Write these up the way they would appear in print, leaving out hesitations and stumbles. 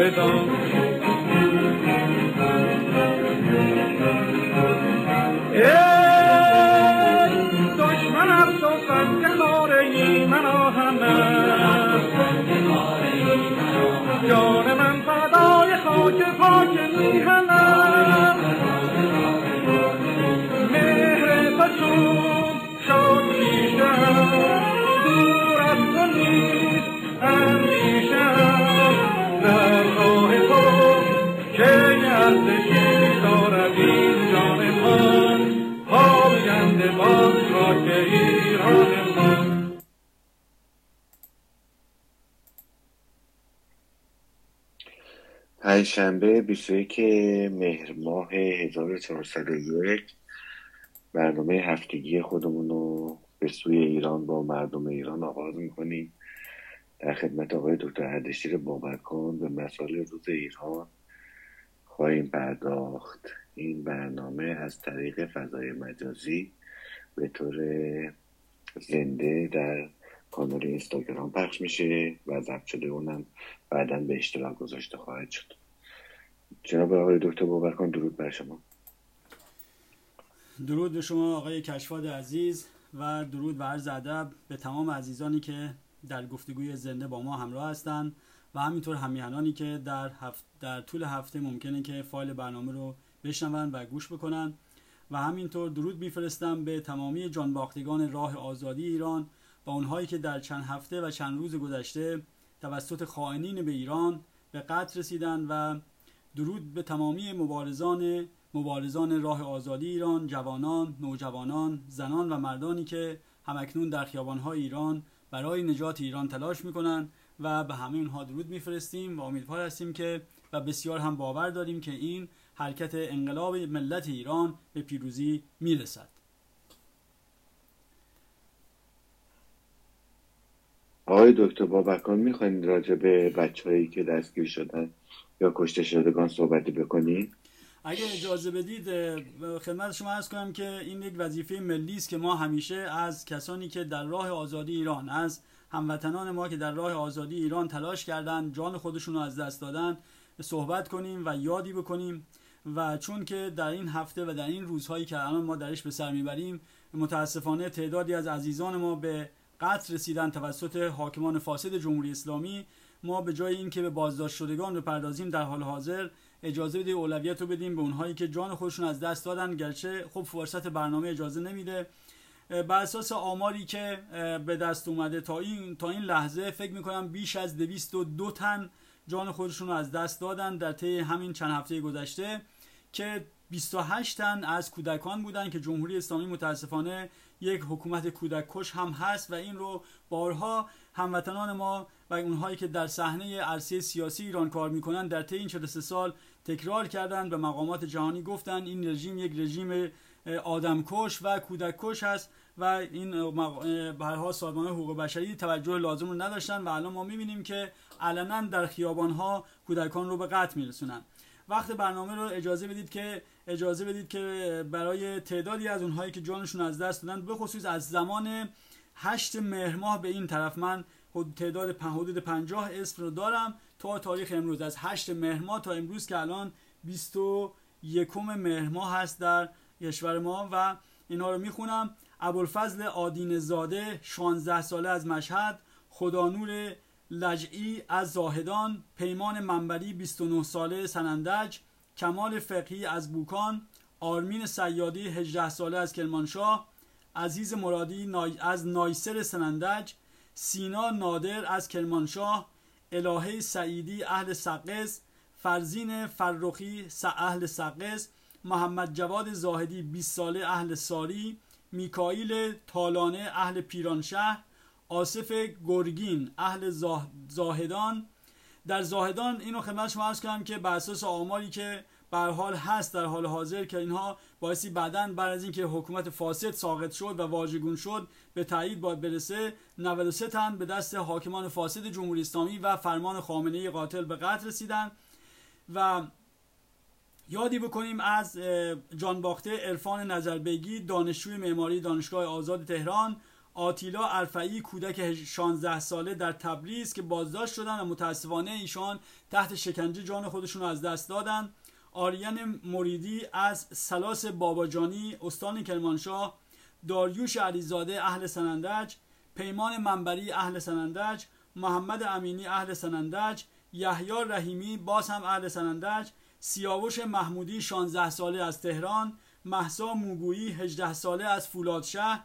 بدان دشمن افسوسم که خاره من آهنم جان من فدای خاک پاک میهنم مهر تو چون شادیشم دور از تو نیست اندیشم در راه تو که ارزشی دارد این جان من پاینده باز خاک ایران من. پنجشنبه 21 مهر ماه 1401 برنامه هفتگی خودمون رو به سوی ایران با مردم ایران آغاز میکنیم. در خدمت آقای دکتر اردشیر بابکان به مسائل روز ایران خواهیم پرداخت. این برنامه از طریق فضای مجازی به طور زنده در کانال اینستاگرام پخش میشه و ضبط شده اونم بعداً به اشتراک گذاشته خواهد شد. جناب آقای دکتر بابکان درود بر شما. درود به شما آقای کشفاد عزیز و درود و عرض ادب به تمام عزیزانی که در گفتگوی زنده با ما همراه هستند و همینطور همیهنانی که در طول هفته ممکنه که فایل برنامه رو بشنون و گوش بکنن و همینطور درود میفرستم به تمامی جانباختگان راه آزادی ایران و اونهایی که در چند هفته و چند روز گذشته توسط خائنین به ایران به قتل رسیدن و درود به تمامی مبارزان راه آزادی ایران، جوانان، نوجوانان، زنان و مردانی که همکنون در خیابان‌های ایران برای نجات ایران تلاش میکنن و به همه اونها درود میفرستیم و امیدوار هستیم که و بسیار هم باور داریم که این حرکت انقلاب ملت ایران به پیروزی میرسد. آقای دکتر بابکان میخواین راجع به بچه‌هایی که دستگیر شدن یا کشته شدگان صحبتی بکنین؟ اگه اجازه بدید خدمت شما عرض کنم که این یک وظیفه ملی است که ما همیشه از کسانی که در راه آزادی ایران، از هموطنان ما که در راه آزادی ایران تلاش کردن، جان خودشون رو از دست دادن، صحبت کنیم و یادی بکنیم و چون که در این هفته و در این روزهایی که الان ما درش به سر میبریم متاسفانه تعدادی از عزیزان ما به قتل رسیدن توسط حاکمان فاسد جمهوری اسلامی، ما به جای اینکه به بازداشت شدگان بپردازیم در حال حاضر اجازه بده اولویت رو بدیم به اونهایی که جان خودشون از دست دادن، گرچه خب فرصت برنامه اجازه نمیده. بر اساس آماری که به دست اومده تا این لحظه فکر میکنم بیش از 202 تن جان خودشون رو از دست دادن در طی همین چند هفته گذشته که 28 تن از کودکان بودن که جمهوری اسلامی متاسفانه یک حکومت کودک کش هم هست و این رو بارها هموطنان ما و اونهایی که در صحنه عرصه سیاسی ایران کار میکنن در طی این 43 سال تکرار کردن، به مقامات جهانی گفتن این رژیم یک رژیم آدمکش و کودک کش هست و این برها سازمان حقوق بشری توجه لازم رو نداشتن و الان ما میبینیم که علنا در خیابانها کودکان رو به قتل میرسونن. وقت برنامه رو اجازه بدید که برای تعدادی از اونهایی که جانشون از دست دادن، به خصوص از زمان 8 مهر ماه به این طرف، من حدود 50 اسم رو دارم تا تاریخ امروز، از 8 مهر ماه تا امروز که الان 21 مهر ماه هست در کشور ما و اینا رو میخونم. ابوالفضل آدینه زاده 16 ساله از مشهد، خدانور لجعی از زاهدان، پیمان منبری 29 ساله سنندج، کمال فقهی از بوکان، آرمین سیادی 18 ساله از کرمانشاه، عزیز مرادی از نایسر سنندج، سینا نادر از کرمانشاه، الهه سعیدی اهل سقز، فرزین فرخی اهل سقز، محمد جواد زاهدی 20 ساله اهل ساری، میکائیل تالانه اهل پیرانشهر، آصف گرگین اهل زاهدان. در زاهدان اینو خدمت شما عرض کنم که بر اساس آماری که به هر حال هست در حال حاضر که اینها بایستی بعداً بعد از اینکه حکومت فاسد ساقط شد و واژگون شد به تایید باید برسه، 93 تن به دست حاکمان فاسد جمهوری اسلامی و فرمان خامنه‌ای قاتل به قتل رسیدن. و یادی بکنیم از جانباخته عرفان نظربیگی، دانشجوی معماری دانشگاه آزاد تهران، آتیلا ارفعی کودک 16 ساله در تبریز که بازداشت شدن و متاسفانه ایشان تحت شکنجه جان خودشون رو از دست دادن. آریان مریدی از سلاس باباجانی استان کرمانشاه، داریوش علیزاده اهل سنندج، پیمان منبری اهل سنندج، محمد امینی اهل سنندج، یحیی رحیمی باز هم اهل سنندج، سیاوش محمودی 16 ساله از تهران، مهسا موگویی 18 ساله از فولادشهر،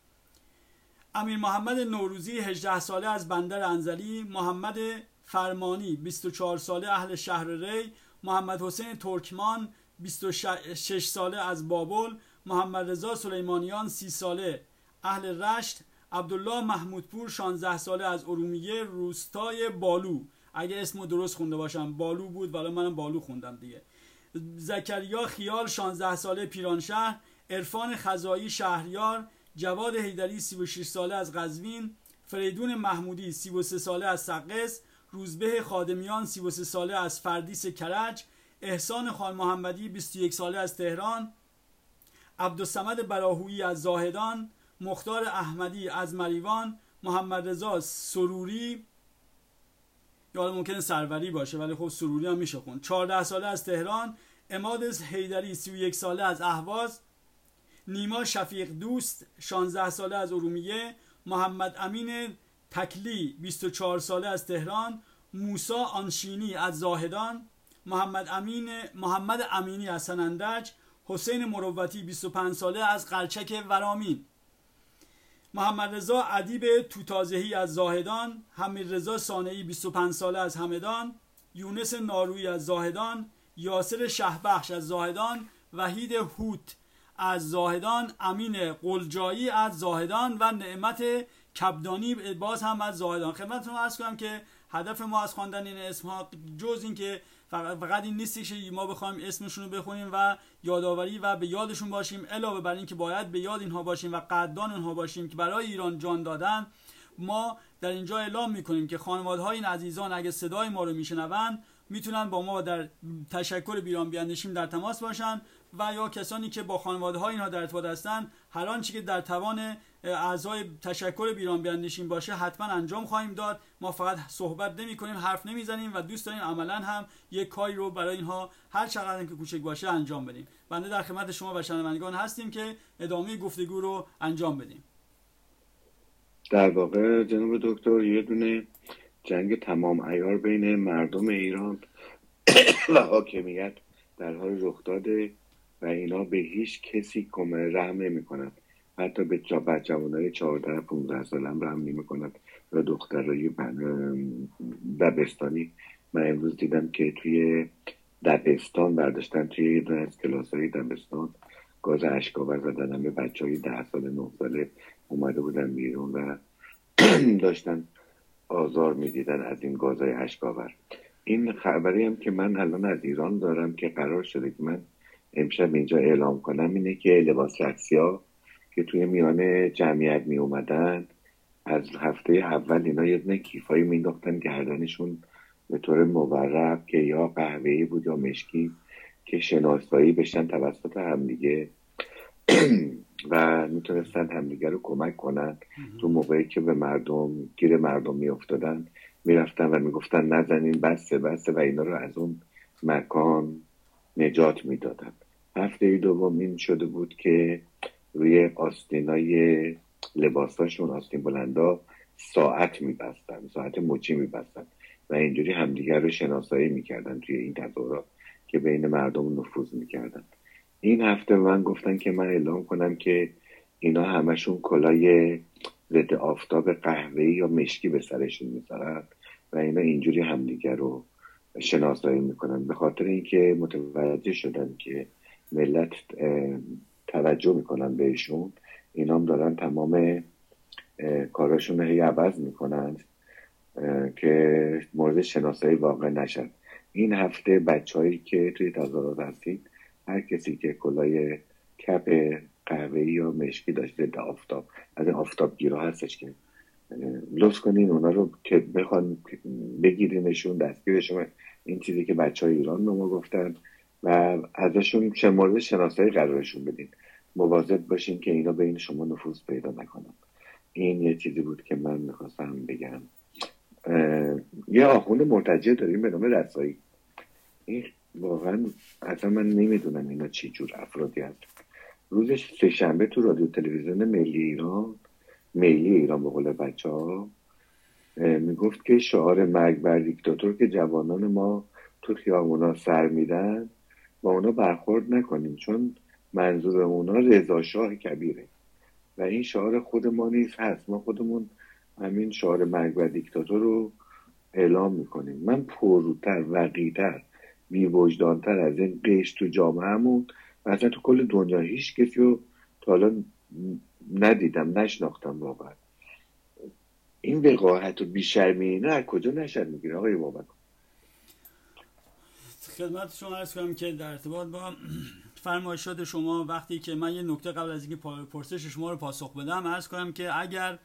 امیر محمد نوروزی 18 ساله از بندر انزلی، محمد فرمانی 24 ساله اهل شهر ری، محمد حسین ترکمان 26 ساله از بابل، محمد رضا سلیمانیان 30 ساله اهل رشت، عبدالله محمودپور 16 ساله از ارومیه روستای بالو، اگه اسمو درست خونده باشم بالو بود ولی منم بالو خوندم دیگه، زکریا خیال 16 ساله پیرانشهر، عرفان خزایی شهریار، جواد حیدری 36 ساله از قزوین، فریدون محمودی 33 ساله از سقز، روزبه خادمیان 33 ساله از فردیس کرج، احسان خان محمدی 21 ساله از تهران، عبدالصمد بلاهویی از زاهدان، مختار احمدی از مریوان، محمد رضا سروری یا ممکنه سروری باشه ولی خب سروری هم میشه خوند 14 ساله از تهران، عماد حیدری 31 ساله از اهواز، نیما شفیق دوست 16 ساله از ارومیه، محمد امین تکلی 24 ساله از تهران، موسی آنشینی از زاهدان، محمد امینی از سنندج، حسین مروتی 25 ساله از قلچک ورامین، محمد رضا ادیب توتازهی از زاهدان، حمید رضا صانعی 25 ساله از همدان، یونس نارویی از زاهدان، یاسر شهبخش از زاهدان، وحید هوت از زاهدان، امین قلجایی از زاهدان و نعمت کبدانی باز هم از زاهدان. خدمتتون عرض کنم که هدف ما از خواندن این اسمها جز این که فقط این نیستش که ما بخوایم اسمشون رو بخونیم و یادآوری و به یادشون باشیم، علاوه بر این که باید به یاد اینها باشیم و قدردان اونها باشیم که برای ایران جان دادن، ما در اینجا اعلام میکنیم که خانواده‌های این عزیزان اگه صدای ما رو میشنون میتونن با ما در تشکر بیران بیاندیشیم در تماس باشن و یا کسانی که با خانواده‌های اینها در ارتباط هستن هر آنچه که در توان اعضای تشکر بیران بیاندیشیم باشه حتما انجام خواهیم داد. ما فقط صحبت نمی‌کنیم، حرف نمیزنیم و دوست داریم عملاً هم یک کاری رو برای اینها هر چقدر که کوچک باشه انجام بدیم. بنده در خدمت شما و شنوندگان هستیم که ادامه گفتگو رو انجام بدیم. در واقع جناب دکتر یه دونه جنگ تمام عیار بین مردم ایران و حاکمیت در حال رخ داده و اینا به هیچ کسی رحم نمی‌کنند، حتی به جوانای 14-15 ساله هم رحم نمی‌کنند و دخترای دبستانی. من امروز دیدم که توی دبستان برداشتن، توی یه دونه از کلاس‌های دبستان گاز اشک‌آور زدن به بچه‌های 10 ساله 9 ساله اومده بودن بیرون و داشتن آزار میدیدن از این گازهای اشک‌آور. این خبری هم که من الان از ایران دارم که قرار شده که من امشب اینجا اعلام کنم اینه که لباس رقصی‌ها که توی میان جمعیت می اومدن از هفته اول اینا یه دونه کیفایی مینداختن گردنشون به طور مورب که یا قهوه‌ای بود یا مشکی که شناسایی بشن توسط همدیگه و میتونستن همدیگه رو کمک کنن تو موقعی که به مردم گیر مردم میافتادن میرفتن و میگفتن نزنین بسه و اینا رو از اون مکان نجات میدادن. هفته دوم این شده بود که روی آستینای لباساشون، آستین بلندا، ساعت میبستن، ساعت مچی میبستن و اینجوری همدیگر رو شناسایی میکردن توی این تظاهرات که بین مردم نفوذ میکردن. این هفته من گفتن که من اعلام کنم که اینا همشون کلاه ضد آفتاب قهوه‌ای یا مشکی به سرشون میذارن و اینا اینجوری همدیگر رو شناسایی میکنن، به خاطر اینکه متوجه شدن که ملت توجه میکنن بهشون. اینا هم دارن تمام کاراشون رو عوض میکنن که مورد شناسایی واقع نشن. این هفته بچه‌هایی که توی تظاهرات هستین، هر کسی که کلاه کپ قهوه‌ای یا مشکی داشته ضد آفتاب، از این آفتابگیرا هستش که لطف کنین اونا رو که بخوان بگیرینشون، دستگیرشون، این چیزی که بچه‌های ایران به ما گفتن و ازشون مورد شناسایی قرارشون بدین. مواظب باشین که اینا بین شما نفوذ پیدا نکنن. این یه چیزی بود که من میخواستم بگم. یه آخوند مرتجع داریم به نام رسایی. این واقعا اصلا من نمیدونم اینا چی جور افرادی هست. روز سه‌شنبه تو رادیو تلویزیون ملی ایران به قول بچه ها میگفت که شعار مرگ بر دیکتاتور که جوانان ما تو خیابونا سر میدن با اونا برخورد نکنیم، چون منظور اونا رضا شاه کبیره و این شعار خود ما نیز هست. ما خودمون همین شعار مرگ بر دیکتاتور رو اعلام میکنیم. من پرروتر، وقی‌تر، بی‌وجدان‌تر از این قشر تو جامعهمون و اصلا تو کل دنیا هیچ کسی رو تا حالا ندیدم، نشناختم. واقعا این وقاحت و بیشرمی اینا از کجا نشد میگیره آقای بابک؟ خدمت شما عرض کنم که در ارتباط با فرمایشات شما، وقتی که من یه نکته قبل از اینکه پرسش شما رو پاسخ بدم عرض کنم که اگر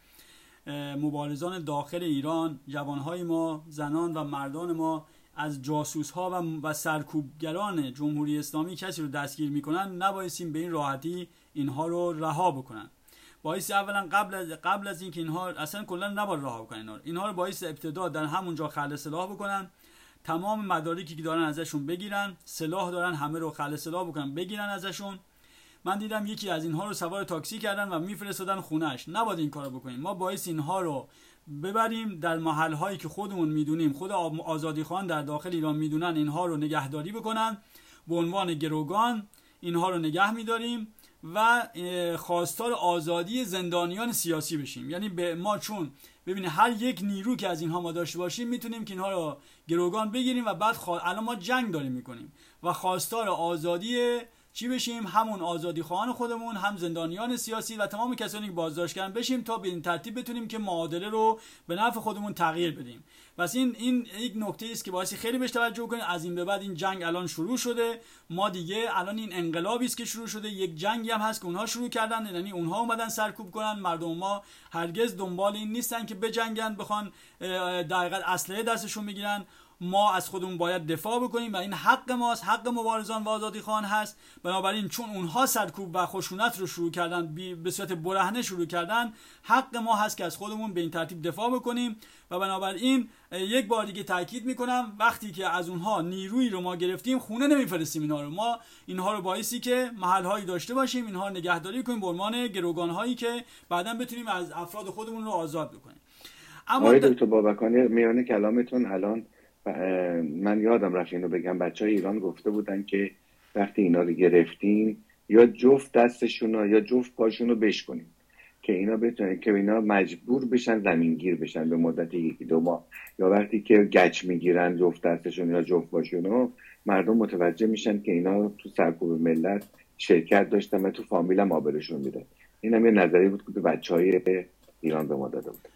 مبارزان داخل ایران، جوانهای ما، زنان و مردان ما از جاسوس‌ها و سرکوبگران جمهوری اسلامی کسی رو دستگیر میکنن، نبایستیم به این راحتی اینها رو رها بکنن. بایستی اولا قبل از اینکه اینها اصلا کلا نباید رها بکنن، اینها رو بایستی ابتدا در همونجا خلع سلاح بکنن، تمام مدارکی که دارن ازشون بگیرن، سلاح دارن همه رو خلع سلاح بکنن بگیرن ازشون. من دیدم یکی از اینها رو سوار تاکسی کردن و میفرستادن خونهش. نباید این کارو بکنیم. ما باعث اینها رو ببریم در محل‌هایی که خودمون میدونیم، خود آزادیخوان در داخل ایران میدونن، اینها رو نگهداری بکنن به عنوان گروگان. اینها رو نگه میداریم و خواستار آزادی زندانیان سیاسی بشیم. یعنی به ما، چون ببینید هر یک نیرو که از اینها ما داشته باشیم میتونیم که اینها رو گروگان بگیریم و بعد الان ما جنگ داریم میکنیم و خواستار آزادی چی بشیم؟ همون آزادی خواهان خودمون، هم زندانیان سیاسی و تمام کسانی که بازداشت کردن بشیم تا به این ترتیب بتونیم که معادله رو به نفع خودمون تغییر بدیم. پس این یک نکته است که باعث خیلی بهش توجه کنید. از این به بعد این جنگ الان شروع شده. ما دیگه الان این انقلابی است که شروع شده، یک جنگی هم هست که اونها شروع کردن، یعنی اونها اومدن سرکوب کنن. مردم ما هرگز دنبال این نیستن که بجنگن، بخوان دقیقاً اسلحه دستشون بگیرن. ما از خودمون باید دفاع بکنیم و این حق ماست، حق مبارزان و آزادیخوان هست. بنابراین چون اونها سرکوب و خشونت رو شروع کردن، به صورت برهنه شروع کردن، حق ما هست که از خودمون به این ترتیب دفاع بکنیم. و بنابراین یک بار دیگه تاکید میکنم، وقتی که از اونها نیرویی رو ما گرفتیم، خونه نمیفرستیم اینها رو. ما اینها رو بایستی که محل‌هایی داشته باشیم، اینها رو نگهداری کنیم به عنوان گروگان‌هایی که بعداً بتونیم از افراد خودمون رو آزاد بکنیم. اما آقای دکتر بابکانی، میانه کلامتون الان من یادم رفت اینو بگم، بچهای ایران گفته بودن که وقتی اینا رو گرفتین یا جفت دستشون یا جفت پاشون رو بشکنین که اینا بتونن، که اینا مجبور بشن زمینگیر بشن به مدت 1-2 ماه، یا وقتی که گچ میگیرن جفت دستشون یا جفت پاشون رو، مردم متوجه میشن که اینا تو سرکوب ملت شرکت داشتن و تو فامیلم آبرشون میده. این هم یه نظری بود که بچهای ایران به ما داده بود.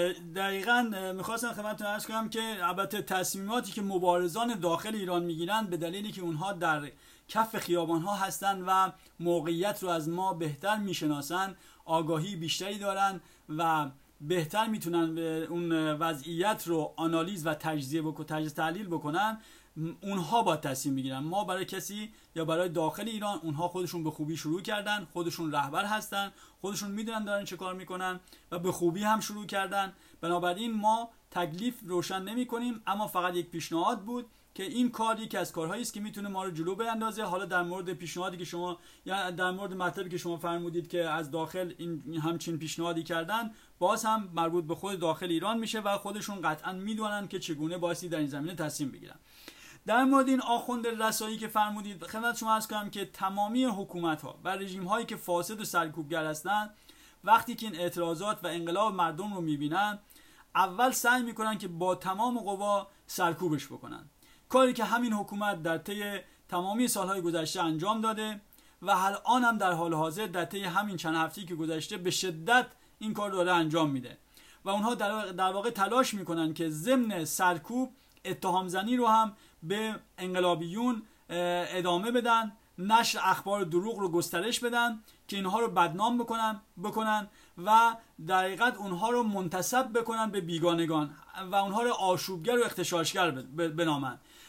دقیقاً میخواستم خدمتتون عرض کنم که البته تصمیماتی که مبارزان داخل ایران میگیرن به دلیلی که اونها در کف خیابان‌ها هستن و موقعیت رو از ما بهتر میشناسن، آگاهی بیشتری دارن و بهتر میتونن اون وضعیت رو آنالیز و تجزیه تحلیل بکنن، اونها با تصمیم میگیرن. ما برای کسی یا برای داخل ایران، اونها خودشون به خوبی شروع کردن، خودشون رهبر هستن، خودشون میدونن دارن چه کار میکنن و به خوبی هم شروع کردن. بنابراین ما تکلیف روشن نمی کنیم، اما فقط یک پیشنهاد بود که این کار یکی از کارهایی است که میتونه ما رو جلو بیندازه. حالا در مورد پیشنهادی که شما، یا در مورد مطلبی که شما فرمودید که از داخل این همچین پیشنهادی کردن، باز هم مربوط به خود داخل ایران میشه و خودشون قطعا میدونن که چگونه بایستی در این زمینه تصمیم بگیرن. در مورد این آخوند رسایی که فرمودید، خدمت شما عرض کنم که تمامی حکومت‌ها و رژیم‌هایی که فاسد و سرکوبگر هستند، وقتی که این اعتراضات و انقلاب مردم رو می‌بینن، اول سعی می‌کنن که با تمام قوا سرکوبش بکنن. کاری که همین حکومت در طی تمامی سال‌های گذشته انجام داده و الان هم در حال حاضر در طی همین چند هفته‌ای که گذشته به شدت این کار داره انجام میده و اونها در واقع تلاش می‌کنن که ضمن سرکوب اتهام زنی رو هم به انقلابیون ادامه بدن، نشر اخبار دروغ رو گسترش بدن که اینها رو بدنام بکنن و در حقیقت اونها رو منتسب بکنن به بیگانگان و اونها رو آشوبگر و اغتشاشگر بنامن.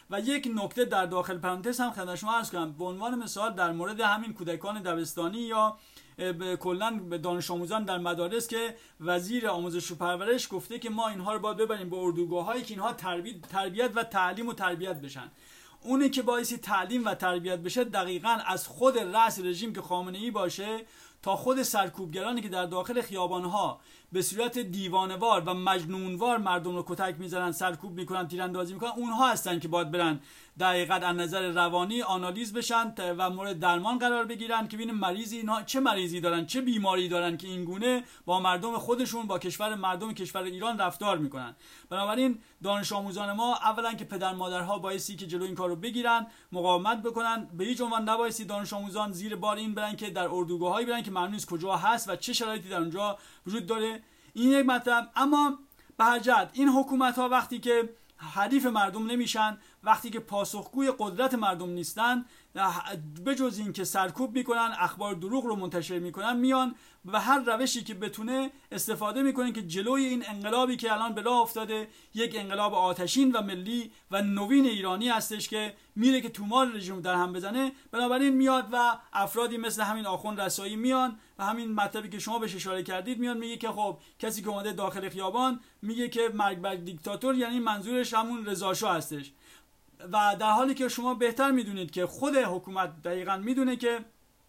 و یک نکته در داخل پرانتز هم خدمت شما عرض کنم، به عنوان مثال در مورد همین کودکان دبستانی یا کلا به دانش آموزان در مدارس که وزیر آموزش و پرورش گفته که ما اینها رو باید ببریم به اردوگاه‌هایی که اینها تربیت و تعلیم و تربیت بشن. اونی که باعث تعلیم و تربیت بشه دقیقاً از خود رأس رژیم که خامنه‌ای باشه تا خود سرکوبگرانی که در داخل خیابان‌ها به صورت دیوانه‌وار و مجنونوار مردم رو کتک میزنن، سرکوب میکنن، تیراندازی میکنن، اونها هستن که باید برن دقیقاً از نظر روانی آنالیز بشن و مورد درمان قرار بگیرن که ببینیم مریضی اینها چه مریضی دارن، چه بیماری دارن که این گونه با مردم خودشون، با مردم کشور ایران رفتار میکنن. بنابراین دانش آموزان ما اولا که پدر مادرها بایستی که جلو این کارو بگیرن، مقاومت بکنن. به هیچ عنوان نبایستی دانش آموزان زیر بار این برن که در اردوگاهایی برن که معلوم نیست کجا هست و چه شرایطی در اونجا وجود داره. این یک مطلب. اما به هر جهت این حکومت ها وقتی که حریف مردم نمیشن، وقتی که پاسخگوی قدرت مردم نیستن، به جز این که سرکوب میکنن، اخبار دروغ رو منتشر میکنن، میان و هر روشی که بتونه استفاده میکنن که جلوی این انقلابی که الان به راه افتاده، یک انقلاب آتشین و ملی و نوین ایرانی هستش که میره که تومار رژیم در هم بزنه. بنابراین میاد و افرادی مثل همین آخوند رسایی میان و همین مطلبی که شما بهش اشاره کردید، میان میگه که خب کسی که اومده داخل خیابان میگه که مرگ بر دیکتاتور، یعنی منظورش همون رضا شاه هستش. و در حالی که شما بهتر میدونید که خود حکومت دقیقاً میدونه که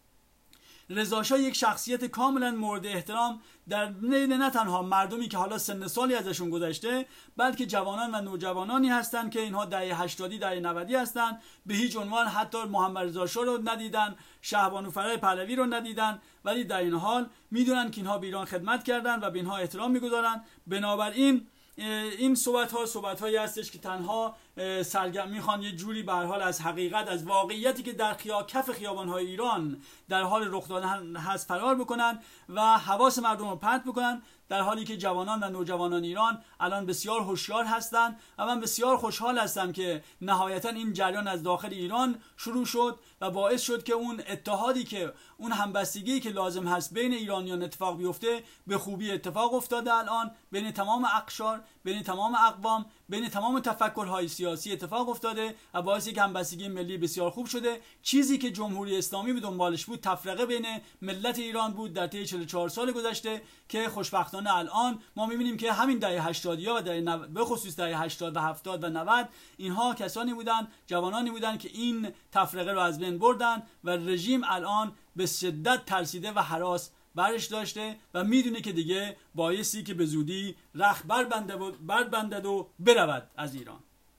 رضا شاه یک شخصیت کاملا مورد احترام در نه تنها مردمی که حالا سن سالی ازشون گذشته، بلکه جوانان و نوجوانانی هستند که اینها دهه 80، دهه 90 هستند. به هیچ عنوان حتی محمد رضا شاه رو ندیدن، شهبانوفرای پهلوی رو ندیدن، ولی در این حال میدونن که اینها به ایران خدمت کردن و به اینها احترام میگذارن. بنابراین این صحبت هایی هستش که تنها سرگرم میخوان یه جوری به هر حال از حقیقت، از واقعیتی که در کف خیابان های ایران در حال رخ دادن هست فرار بکنن و حواس مردم رو پرت بکنن، در حالی که جوانان و نوجوانان ایران الان بسیار هوشیار هستند. و من بسیار خوشحال هستم که نهایتا این جریان از داخل ایران شروع شد و باعث شد که اون اتحادی که اون همبستگی که لازم هست بین ایرانیان اتفاق بیفته به خوبی اتفاق افتاده. الان بین تمام اقشار، بین تمام اقوام، بین تمام تفکرهای سیاسی اتفاق افتاده و باعث یک همبستگی ملی بسیار خوب شده. چیزی که جمهوری اسلامی به دنبالش بود تفرقه بین ملت ایران بود در طی 44 سال گذشته، که خوشبختانه الان ما می‌بینیم که همین دهه 80 و به خصوص دهه 80 و 70 و 90 اینها کسانی بودن، جوانانی بودن که این تفرقه رو از بین بردن و رژیم الان به شدت ترسیده و هراس برش داشته و میدونه که دیگه بایستی که به زودی رخ بربندد و برود از ایران.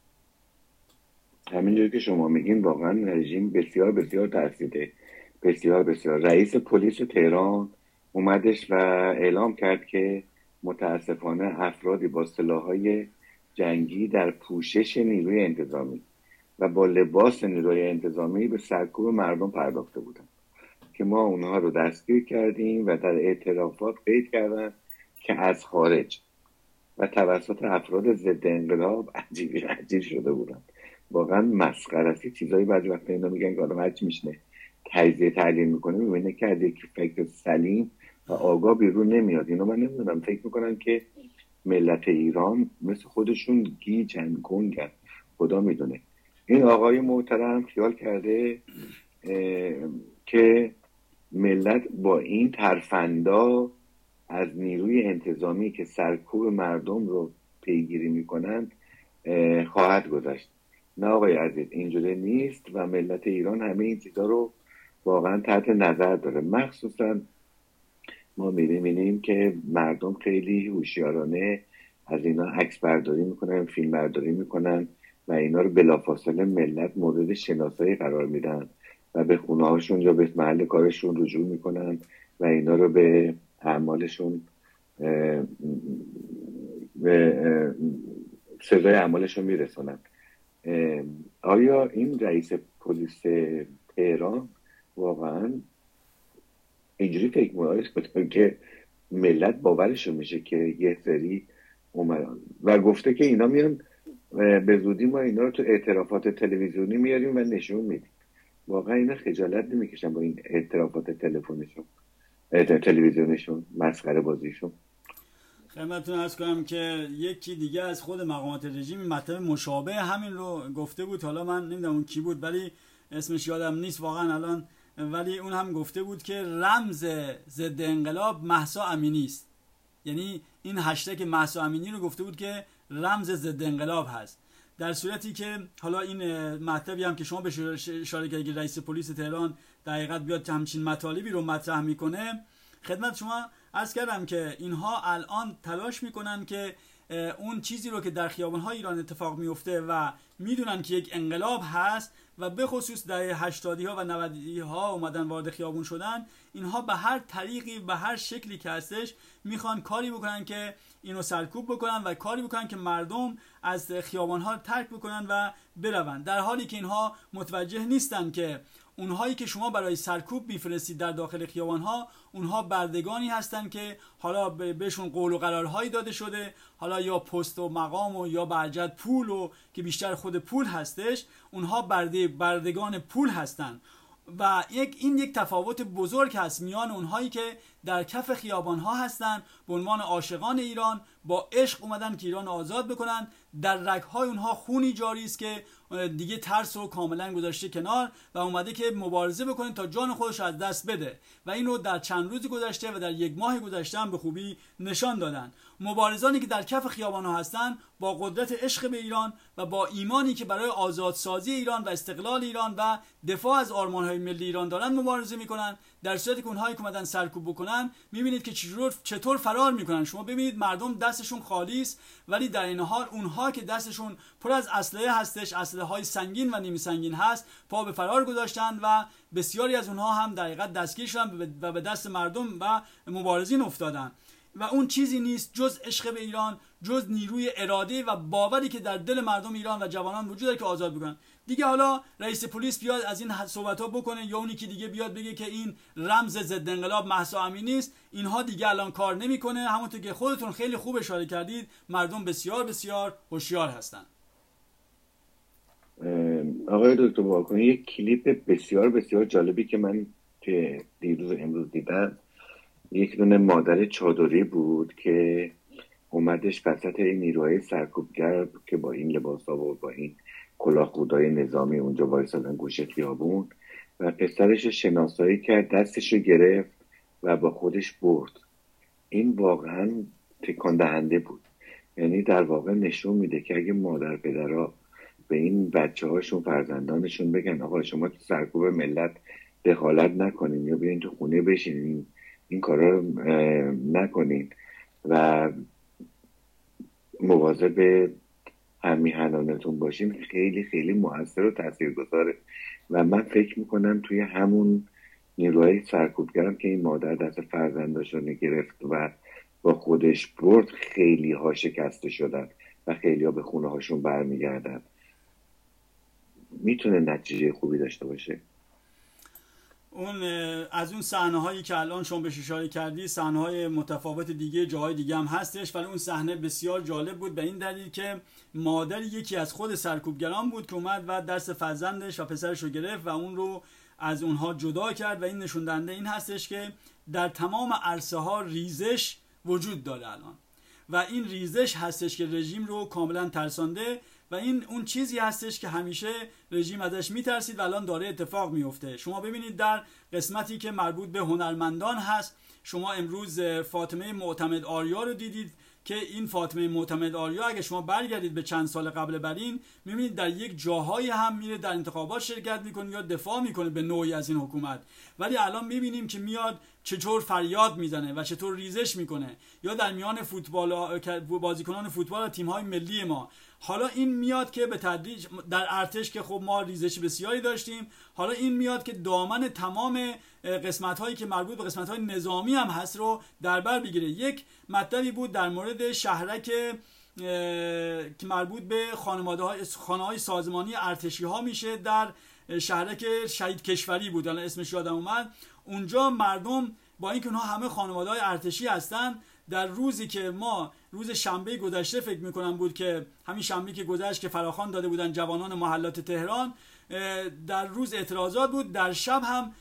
همینجوری که شما میگین واقعا رژیم بسیار بسیار ترسیده، بسیار بسیار. رئیس پلیس تهران اومدش و اعلام کرد که متاسفانه افرادی با سلاح‌های جنگی در پوشش نیروی انتظامی و با لباس نیروی انتظامی به سرکوب مردم پرداخته بودن که ما اونها رو دستگیر کردیم و در اعترافات قید کردن که از خارج و توسط افراد ضد انقلاب عجیب شده بودن. واقعا مسخره است. چیزایی بعضی وقتا اینا میگن که آدم هرچی میشنه تجزیه تحلیل میکنه میبینه که از یک فکر سلیم و آگاه بیرون نمیاد. اینا من نمیدونم، فکر میکنن که ملت ایران مثل خودشون گیجن، گنگن، خدا میدونه. این آقای محترم خیال کرده که ملت با این ترفندا از نیروی انتظامی که سرکوب مردم رو پیگیری میکنن خواهد گذشت. نه آقای عزیز، اینجوری نیست و ملت ایران همه این چیزا رو واقعا تحت نظر داره. مخصوصا ما میبینیم که مردم خیلی هوشیارانه از اینا عکس برداری میکنن، فیلم برداری میکنن و اینا رو بلافاصله ملت مورد شناسایی قرار میدن و به خونه هاشون یا به محل کارشون رجوع میکنن و اینا رو به اعمالشون به سزای اعمالشون میرسونن. آیا این رئیس پلیس تهران واقعا اینجوری فکر میکنه که ملت باورشون میشه که یه سری اومدن و گفته که اینا میان به زودی ما اینا رو تو اعترافات تلویزیونی میاریم و نشون میدیم؟ واقعا اینا خجالت نمیکشن با این اعترافات تلویزیونشون، مسخره بازیشون؟ خدمتتون عرض کنم که یکی دیگه از خود مقامات رژیم مطلب مشابه همین رو گفته بود. حالا من نمیدونم اون کی بود، ولی اسمش یادم نیست واقعا الان، ولی اون هم گفته بود که رمز ضد انقلاب مهسا امینی است. یعنی این هشتگ مهسا امینی رو گفته بود که رمز ضد انقلاب هست، در صورتی که حالا این مطلبی هم که شما به اشاره کردید رئیس پلیس تهران در حقیقت بیاد همچین مطالبی رو مطرح میکنه، خدمت شما عرض کردم که اینها الان تلاش میکنن که اون چیزی رو که در خیابان‌های ایران اتفاق میفته و میدونن که یک انقلاب هست و به خصوص در 80 ها و 90 ها اومدن وارد خیابون شدن، اینها به هر طریقی به هر شکلی که هستش میخوان کاری بکنن که اینو سرکوب بکنن و کاری بکنن که مردم از خیابان‌ها ترک بکنن و بروند، در حالی که اینها متوجه نیستن که اونهایی که شما برای سرکوب میفرستید در داخل خیابان‌ها، اونها بردگانی هستن که حالا بهشون قول و قرارهایی داده شده، حالا یا پست و مقام و یا برجت پول و که بیشتر خود پول هستش، اونها بردگان پول هستن و این یک تفاوت بزرگ هست میان اونهایی که در کف خیابان‌ها هستن به عنوان عاشقان ایران، با عشق اومدن که ایران آزاد بکنن، در رگ‌های اونها خونی جاری است که دیگه ترس رو کاملا گذاشته کنار و اومده که مبارزه بکنه تا جان خودش از دست بده و این رو در چند روز گذشته و در یک ماه گذشته هم به خوبی نشان دادن. مبارزانی که در کف خیابان‌ها هستن با قدرت عشق به ایران و با ایمانی که برای آزادسازی ایران و استقلال ایران و دفاع از آرمان‌های ملی ایران دارن مبارزه میکنن، در صورتی که اونهایی که اومدن سرکوب بکنن میبینید که چطور فرار میکنن. شما ببینید مردم دستشون خالی است، ولی در این حال اونها که دستشون پر از اسلحه هستش، اسلحه‌های سنگین و نیمه سنگین هست، پا به فرار گذاشتن و بسیاری از اونها هم در حقیقت دستگیر شدن و به دست مردم و مبارزین افتادن و اون چیزی نیست جز عشق به ایران، جز نیروی اراده و باوری که در دل مردم ایران و جوانان وجود داره که آزاد بکنن. دیگه حالا رئیس پلیس بیاد از این صحبت‌ها بکنه یا اونی که دیگه بیاد بگه که این رمز ضد انقلاب مهسا امینی است، اینها دیگه الان کار نمیکنه. همونطور که خودتون خیلی خوب اشاره کردید، مردم بسیار بسیار هوشیار هستن. آقای دکتر واکنی، یک کلیپ بسیار بسیار جالبی که من که امروز دیدم، یک دونه مادر چادری بود که اومدش وسط این نیروهای سرکوبگر که با این لباسا و با این کلاهخودهای نظامی اونجا وایسادن گوشه خیابون و پسرش شناسایی کرد، دستش رو گرفت و با خودش برد. این واقعا تکان دهنده بود. یعنی در واقع نشون میده که اگه مادر پدرها به این بچه هاشون فرزندانشون بگن آقا شما تو سرکوب ملت دخالت نکنین یا بیاین تو خونه بشینین، این کارا رو نکنین و مواظب همیهنانتون باشین، خیلی خیلی موثر و تاثیرگذاره. و من فکر میکنم توی همون نیروهای سرکوبگرم که این مادر دست فرزنداشو گرفت و با خودش برد، خیلی ها شکسته شدن و خیلی ها به خونه هاشون برمیگردن. میتونه نتیجه خوبی داشته باشه. اون از اون صحنه‌هایی که الان شما بهش اشاره کردی، صحنه‌های متفاوت دیگه جاهای دیگه هم هستش، ولی اون صحنه بسیار جالب بود به این دلیل که مادر یکی از خود سرکوبگران بود که اومد و دست فرزندش و پسرش رو گرفت و اون رو از اونها جدا کرد و این نشون دهنده این هستش که در تمام عرصه ها ریزش وجود داره الان و این ریزش هستش که رژیم رو کاملا ترسانده و این اون چیزی هستش که همیشه رژیم ازش میترسید و الان داره اتفاق میفته. شما ببینید در قسمتی که مربوط به هنرمندان هست، شما امروز فاطمه معتمد آریا رو دیدید که این فاطمه معتمد آریا اگه شما برگردید به چند سال قبل بر این، میبینید در یک جاهایی هم میره در انتخابات شرکت میکنه یا دفاع میکنه به نوعی از این حکومت، ولی الان میبینیم که میاد چطور فریاد میزنه و چطور ریزش میکنه، یا در میان بازیکنان فوتبال و تیم‌های ملی ما. حالا این میاد که به تدریج در ارتش که خب ما ریزش بسیاری داشتیم، حالا این میاد که دامن تمام قسمت‌هایی که مربوط به قسمت‌های نظامی هم هست رو در بر بگیره. یک مطلبی بود در مورد شهرک که مربوط به خانه‌های سازمانی ارتشی ها میشه، در شهرک شهید کشوری بود، الان اسمش یادم اومد. اونجا مردم با اینکه اونها همه خانواده‌های ارتشی هستن، در روزی که ما روز شنبه گذشته فکر میکنم بود که همین شنبه که گذشت که فراخوان داده بودن جوانان محلات تهران، در روز اعتراضات بود، در شب هم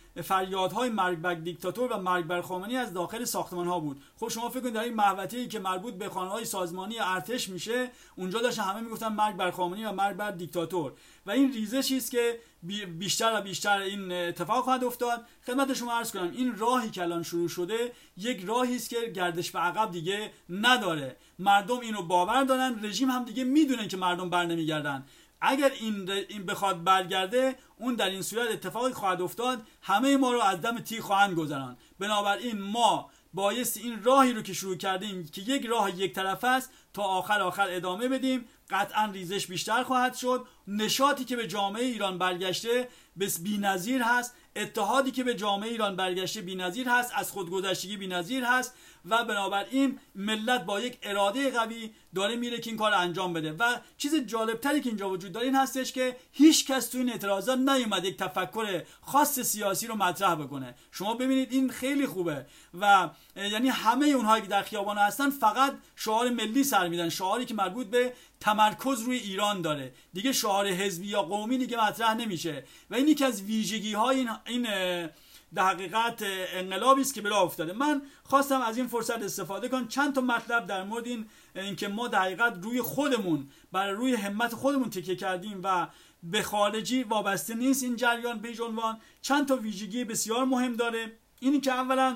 فریادهای مرگ بر دیکتاتور و مرگ بر خامنه‌ای از داخل ساختمان‌ها بود. خب شما فکر کنید در این محوطه‌ای که مربوط به خانه‌های سازمانی ارتش میشه، اونجا داشتن همه میگفتن مرگ بر خامنه‌ای و مرگ بر دیکتاتور و این ریزشی است که بیشتر و بیشتر این اتفاق خواهد افتاد. خدمت شما عرض کنم این راهی که الان شروع شده یک راهی است که گردش به عقب دیگه نداره. مردم اینو باور دارن، رژیم هم دیگه میدونن که مردم برنمیگردن. اگر این بخواد برگرده، اون در این صورت اتفاقی خواهد افتاد همه ما رو از دم تیغ خواهند گذارن. بنابراین ما بایستی این راهی رو که شروع کردیم که یک راه یک طرفه است تا آخر ادامه بدیم. قطعا ریزش بیشتر خواهد شد. نشاطی که به جامعه ایران برگشته بی‌نظیر هست، اتحادی که به جامعه ایران برگشته بی‌نظیر هست، از خودگذشتگی بی‌نظیر هست و بنابراین ملت با یک اراده قوی داره میره که این کار انجام بده. و چیز جالبتری که اینجا وجود داره این هستش که هیچ کس تو این اعتراضات نیومد یک تفکر خاص سیاسی رو مطرح بکنه. شما ببینید این خیلی خوبه و یعنی همه اونهایی که در خیابان هستن فقط شعار ملی سر میدن، شعاری که مربوط به تمرکز روی ایران داره، دیگه شعار حزبی یا قومی دیگه مطرح نمیشه و این یکی از ویژگی‌های این در حقیقت انقلابی است که بلا افتاده. من خواستم از این فرصت استفاده کنم چند تا مطلب در مورد این که ما در حقیقت روی خودمون، برای روی همت خودمون تکیه کردیم و به خارجی وابسته نیست این جریان به عنوان چند تا ویژگی بسیار مهم داره. اینی که اولا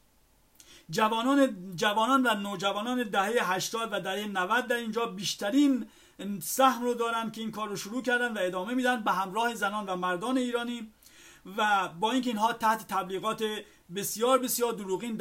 جوانان و نوجوانان دهه 80 و دهه 90 در اینجا بیشترین سهم رو دارن که این کار رو شروع کردن و ادامه میدن به همراه زنان و مردان ایرانی و با اینکه اینها تحت تبلیغات بسیار بسیار دروغین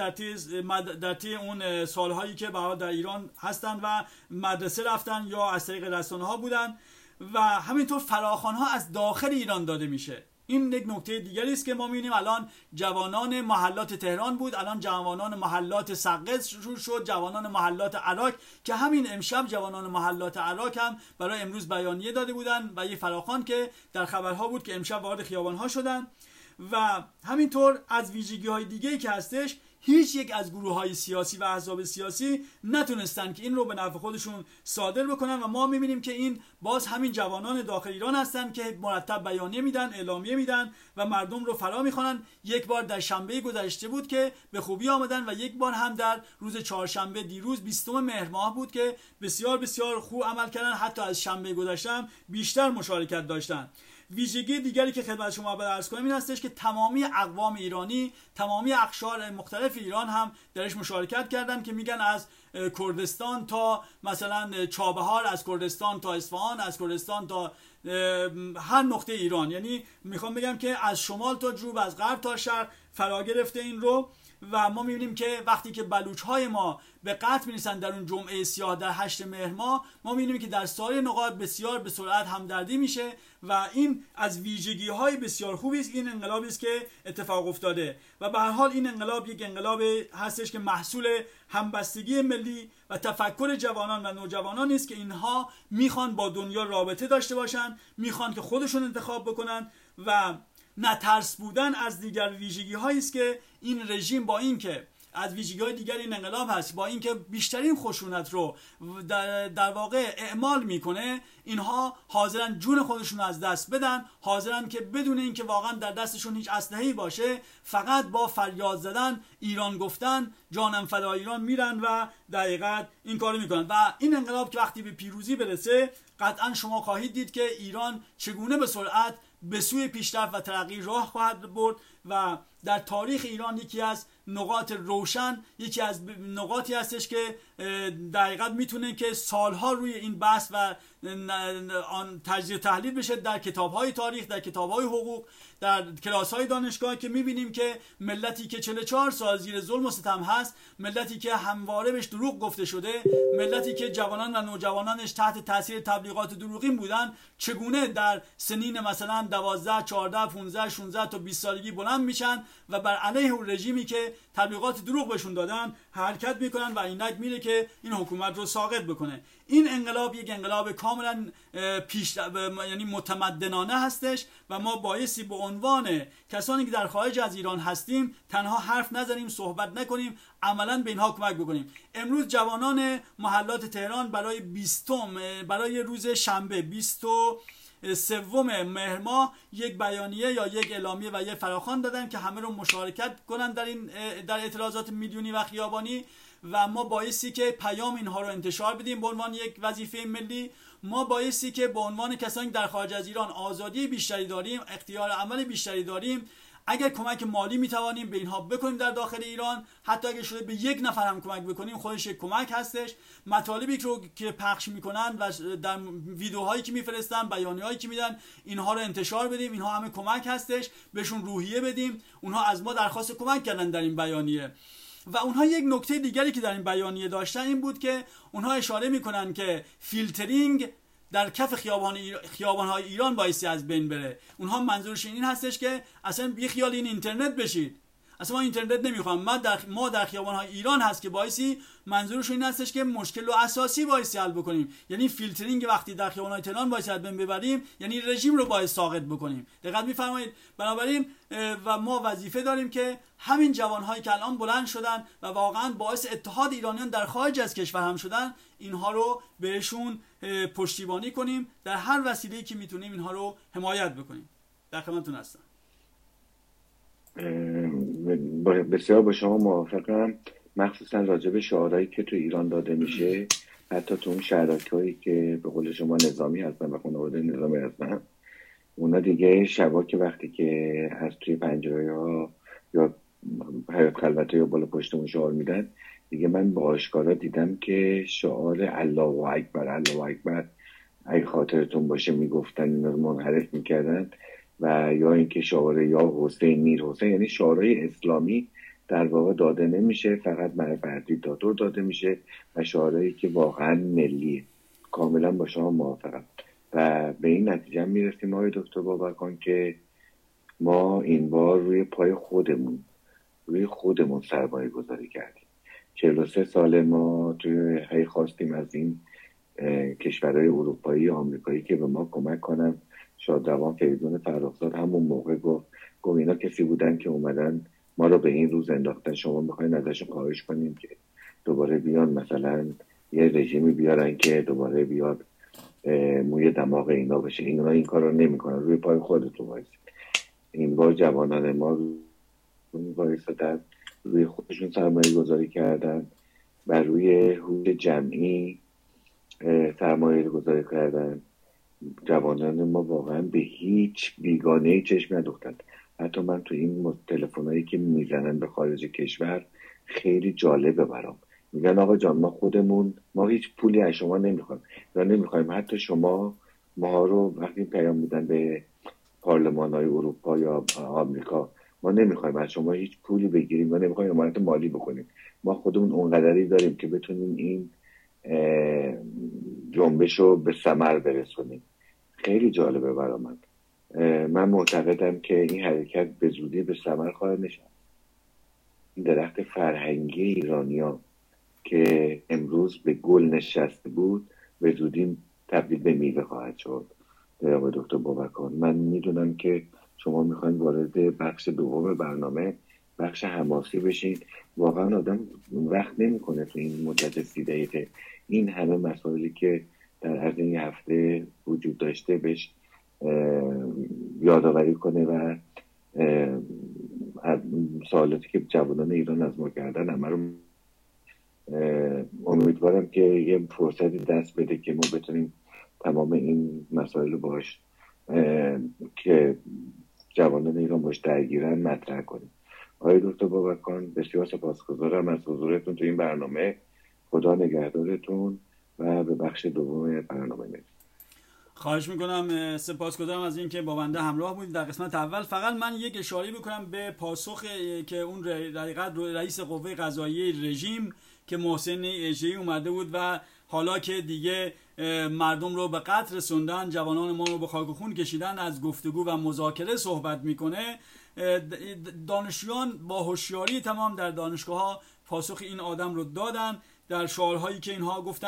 در طی اون سالهایی که در ایران هستن و مدرسه رفتن یا از طریق رسانه ها بودن و همینطور فراخوان ها از داخل ایران داده میشه. این یک نکته دیگری است که ما می‌بینیم. الان جوانان محلات تهران بود، الان جوانان محلات سقز شروع شد، جوانان محلات عراق که همین امشب جوانان محلات عراق هم برای امروز بیانیه داده بودن و یه فراخوان که در خبرها بود که امشب وارد خیابان‌ها شدن. و همینطور از ویژگی‌های دیگه‌ای که هستش، هیچ یک از گروه‌های سیاسی و احزاب سیاسی نتونستن که این رو به نفع خودشون صادر بکنن و ما می‌بینیم که این باز همین جوانان داخل ایران هستن که مرتب بیانیه میدن، اعلامیه میدن و مردم رو فرا میخوانن. یک بار در شنبه گذشته بود که به خوبی آمدن و یک بار هم در روز چهارشنبه دیروز 20 مهر ماه بود که بسیار بسیار خوب عمل کردن، حتی از شنبه گذشته هم بیشتر مشارکت داشتن. ویژگی دیگری که خدمت شما عرض کنم این هستش که تمامی اقوام ایرانی، تمامی اقشار مختلف ایران هم درش مشارکت کردن که میگن از کردستان تا مثلا چابهار، از کردستان تا اصفهان، از کردستان تا هر نقطه ایران، یعنی میخوام بگم که از شمال تا جنوب، از غرب تا شرق فرا گرفته این رو. و ما میبینیم که وقتی که بلوچ‌های ما به قتل میرسن در اون جمعه سیاه در 8 مهر ماه، ما میبینیم که در سایر نقاط بسیار به سرعت همدردی میشه و این از ویژگی‌های بسیار خوبی است. این انقلابی است که اتفاق افتاده و به هر حال این انقلاب یک انقلاب هستش که محصول همبستگی ملی و تفکر جوانان و نوجوانان است که اینها میخوان با دنیا رابطه داشته باشن، میخوان که خودشون انتخاب بکنن و نترس بودن از دیگر ویژگی‌هایی است که این رژیم با اینکه از ویژگی‌های دیگر این انقلاب هست، با اینکه بیشترین خشونت رو در واقع اعمال میکنه، اینها حاضرن جون خودشون از دست بدن، حاضرن که بدون اینکه واقعا در دستشون هیچ اسلحه‌ای باشه، فقط با فریاد زدن، ایران گفتن، جانم فدای ایران میرن و دقیقاً این کارو میکنن. و این انقلاب که وقتی به پیروزی برسه، قطعا شما خواهید دید که ایران چگونه به سرعت به سوی پیشرفت و ترقی راه خواهد برد و در تاریخ ایران یکی از نقاط روشن، یکی از نقاطی هستش که در حقیقت میتونه که سالها روی این بحث و آن تجزیه تحلیل بشه در کتاب‌های تاریخ، در کتاب‌های حقوق، در کلاس‌های دانشگاه، که می‌بینیم که ملتی که 44 سال زیر ظلم و ستم هست، ملتی که همواره بهش دروغ گفته شده، ملتی که جوانان و نوجوانانش تحت تاثیر تبلیغات دروغین بودن، چگونه در سنین مثلا 12 14 15 16 تا 20 سالگی بلند میشن و بر علیه اون رژیمی که تبلیغات دروغ بهشون دادن حرکت میکنن و اینک میره که این حکومت رو ساقط بکنه. این انقلاب یک انقلاب کاملا یعنی متمدنانه هستش و ما بایستی به عنوان کسانی که در خارج از ایران هستیم تنها حرف نزنیم، صحبت نکنیم، عملا به اینها کمک بکنیم. امروز جوانان محلات تهران برای روز شنبه 20 3 مهر ماه یک بیانیه یا یک اعلامیه و یک فراخوان دادن که همه رو مشارکت کنن در اعتراضات میلیونی و خیابانی و ما بایستی که پیام اینها رو انتشار بدیم به عنوان یک وظیفه ملی. ما بایستی که به عنوان کسانی در خارج از ایران آزادی بیشتری داریم، اختیار عمل بیشتری داریم، اگر کمک مالی میتوانیم به اینها بکنیم در داخل ایران، حتی اگر شده به یک نفر هم کمک بکنیم خودش یک کمک هستش. مطالبی رو که پخش میکنن و در ویدیوهایی که میفرستن، بیانیه‌هایی که میدن، اینها رو انتشار بدیم. اینها همه کمک هستش، بهشون روحیه بدیم. اونها از ما درخواست کمک کردن در این بیانیه. و اونها یک نکته دیگری که در این بیانیه داشتن این بود که اونها اشاره میکنن که فیلترینگ در کف خیابان‌های ایران بایستی از بین بره. اونها منظورش این هستش که اصلا بی خیال این اینترنت بشید، اصلا ما اینترنت نمیخوام. ما در خیابان‌های ایران هست که بایستی منظورش این هستش که مشکل رو اساسی بایستی حل بکنیم. یعنی فیلترینگ وقتی در خیابان‌های تهران بایستی از بین ببریم، یعنی رژیم رو باید ساقط بکنیم. دقت می‌فرمایید؟ بنابراین و ما وظیفه داریم که همین جوان‌هایی که الان بلند شدن و واقعا باعث اتحاد ایرانیان در خارج از کشور هم شدن، اینها رو بهشون پشتیبانی کنیم، در هر وسیله‌ای که میتونیم اینها رو حمایت بکنیم. در خدمتتون هستم. بسیار با شما موافقم، مخصوصا راجع به شعارهایی که تو ایران داده میشه، حتی تو اون شهرک‌هایی که به قول شما نظامی هستن و خانواده نظامی هستن، اونا دیگه شبا که وقتی که از توی پنجره‌ها یا حیاط خلوته یا بالا پشتمون شعار میدن، دیگه من با آشکارا دیدم که شعار الله اکبر الله اکبر اگه خاطرتون باشه میگفتن، این رو منحرف میکردن، و یا اینکه شعار یا حسین میر حسین، یعنی شعارهای اسلامی در واقع داده نمیشه، فقط برای دیکتاتور داده میشه و شعارهایی که واقعا ملیه. کاملا با شما موافقم و به این نتیجه میرسیم آقای دکتر بابکان که ما این بار روی پای خودمون سرمایه گذاری کردیم. 43 سال ما توی خواستیم از این کشورهای اروپایی آمریکایی که به ما کمک کنن. شادروان فریدون فرخزاد همون موقع گفت اینا کسی بودن که اومدن ما رو به این روز انداختن، شما میخواین ازشون خواهش کنیم که دوباره بیان مثلا یه رژیمی بیارن که دوباره بیاد موی دماغ اینا بشه. اینا این کار رو نمیکنن، روی پای خودتون وایسید. این بار جوانان ما وایسادن، روی خودشون سرمایه گذاری کردن و روی هوش جمعی سرمایه گذاری کردن. جوانان ما واقعا به هیچ بیگانه‌ای چشم ندوختند. حتی من تو این تلفن‌هایی که میزنن به خارج کشور خیلی جالبه برام. میگن آقا جان ما هیچ پولی از شما نمیخوایم یا نمیخوایم، حتی شما ما رو وقتی پیام میدن به پارلمان‌های اروپا یا آمریکا، ما نمیخوایم از شما هیچ پولی بگیریم و نمیخوایم حمایت مالی بکنیم، ما خودمون اونقدری داریم که بتونیم این جنبش رو به ثمر برسونیم. خیلی جالبه برای من معتقدم که این حرکت به زودی به ثمر خواهد نشست. این درخت فرهنگی ایرانیان که امروز به گل نشسته بود به زودی تبدیل به میوه خواهد شد. آقای دکتر بابکان، من میدونم که شما میخواین وارد بخش دوم برنامه، بخش حماسی بشین. واقعا آدم وقت نمیکنه تو این مدت 30 دقیقه این همه مسائلی که در عرض این هفته وجود داشته بهش یادآوری کنه و سوالاتی که جوانان ایران از ما کردن همه رو امیدوارم که یه فرصتی دست بده که ما بتونیم تمام این مسائل رو باش که جوانان ایران باش درگیرن مطرح کنیم. آقای دکتر بابکان، بسیار سپاسگزارم از حضورتون تو این برنامه. خدا نگهدارتون و به بخش دوم برنامه میرسیم. خواهش میکنم، سپاسگزارم از اینکه با بنده همراه بودید در قسمت اول. فقط من یک اشاره بکنم به پاسخ که اون رئیس قوه قضاییه رژیم که محسن اژه‌ای اومده بود و حالا که دیگه مردم رو به قتل رسوندن، جوانان ما رو به خاک و خون کشیدن، از گفتگو و مذاکره صحبت میکنه. دانشجویان با هوشیاری تمام در دانشگاه ها پاسخ این آدم رو دادن در شعارهایی که اینها گفتن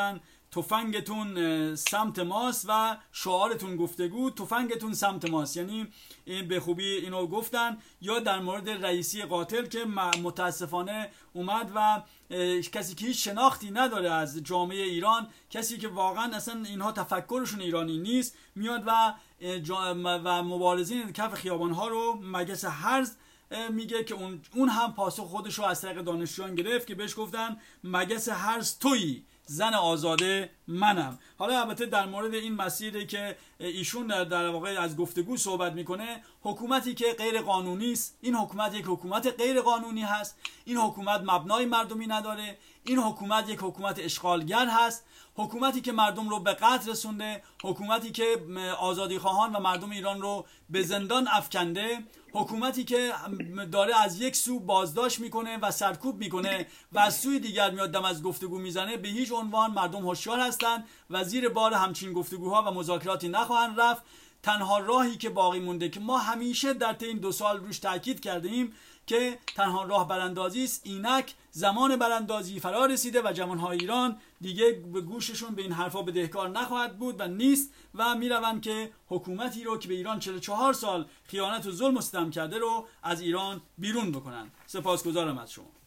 تفنگتون سمت ماست و شعارتون گفتگو تفنگتون سمت ماست. یعنی این به خوبی اینو گفتن. یا در مورد رئیسی قاتل که متاسفانه اومد و کسی که هیچ شناختی نداره از جامعه ایران، کسی که واقعا اصلا اینها تفکرشون ایرانی نیست، میاد و مبارزین کف خیابانها رو مگس هرز میگه که اون هم پاسخ خودش رو از طریق دانشجویان گرفت که بهش گفتن مگس هرز تویی، زن آزاده منم. حالا البته در مورد این مسیری که ایشون در واقع از گفتگو صحبت میکنه، حکومتی که غیر قانونی است، این حکومت یک حکومت غیر قانونی هست، این حکومت مبنای مردمی نداره، این حکومت یک حکومت اشغالگر هست، حکومتی که مردم رو به قتل رسونده، حکومتی که آزادی خواهان و مردم ایران رو به زندان افکنده، حکومتی که داره از یک سو بازداشت میکنه و سرکوب میکنه و از سوی دیگر میاد دم از گفتگو میزنه. به هیچ عنوان مردم هوشیار هستند و زیر بار همچین گفتگوها و مذاکراتی نخواهند رفت. تنها راهی که باقی مونده که ما همیشه در طی این 2 سال روش تاکید کردیم که تنها راه براندازی است، اینک زمان براندازی فرا رسیده و جوانهای ایران دیگه به گوششون به این حرفا بدهکار نخواهد بود و نیست و میروند که حکومتی رو که به ایران 44 سال خیانت و ظلم و ستم کرده رو از ایران بیرون بکنن. سپاسگزارم از شما.